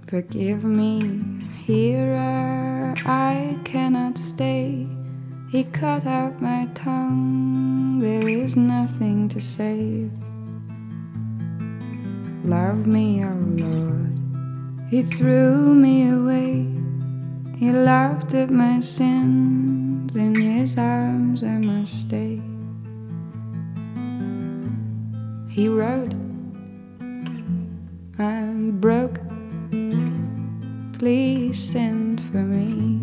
Forgive me, hearer, I cannot stay. He cut out my tongue, there is nothing to save. Love me, oh Lord, He threw me away. He laughed at my sins, in His arms I must stay. He wrote, I'm broke, please send for me.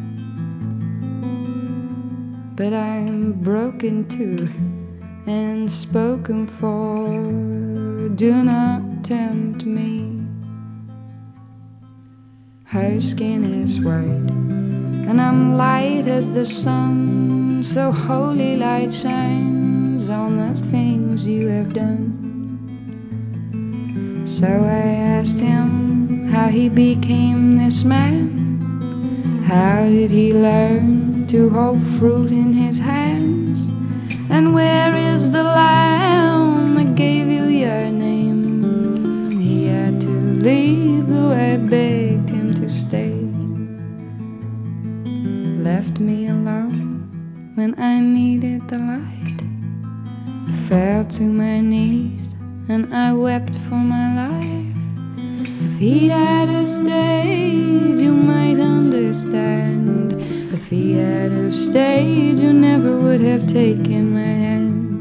But I'm broken too and spoken for, do not tempt me. Her skin is white and I'm light as the sun, so holy light shines on the things you have done. So I asked him how he became this man. How did he learn to hold fruit in his hands? And where is the lamb that gave you your name? He had to leave, though I begged him to stay. Left me alone when I needed the light. Fell to my knees and I wept for my life. If he had have stayed, you might understand. If he had have stayed, you never would have taken my hand.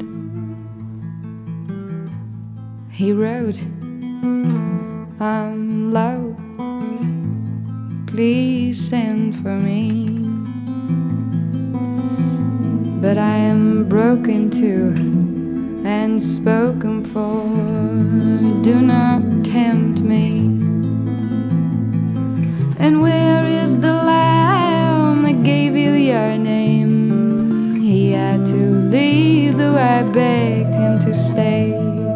He wrote, I'm low, please send for me. But I am broken too and spoken for, do not tempt me. And where is the lamb that gave you your name? He had to leave, though I begged him to stay.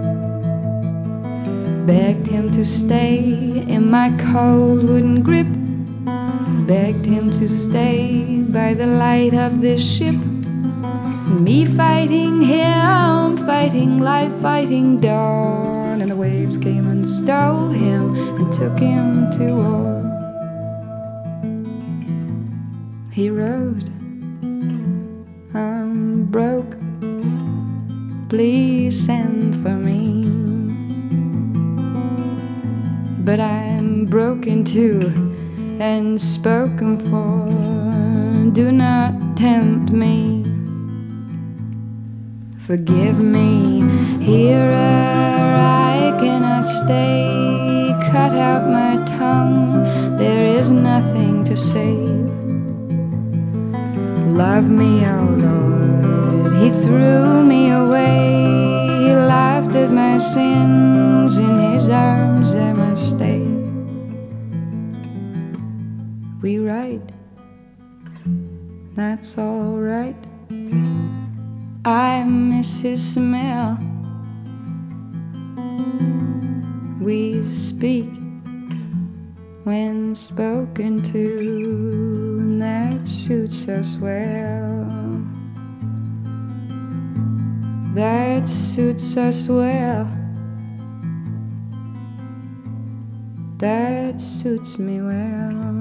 Begged him to stay in my cold wooden grip. Begged him to stay by the light of this ship. Me fighting him, fighting life, fighting dawn. And the waves came and stole him and took him to war. He wrote, I'm broke, please send for me. But I'm broken too and spoken for, do not tempt me. Forgive me, hearer, I cannot stay. Cut out my tongue, there is nothing to save. Love me, oh Lord, He threw me away. He laughed at my sins, in His arms I must stay. We write, that's all right. I miss His smell. We speak when spoken to, and that suits us well. That suits us well. That suits me well.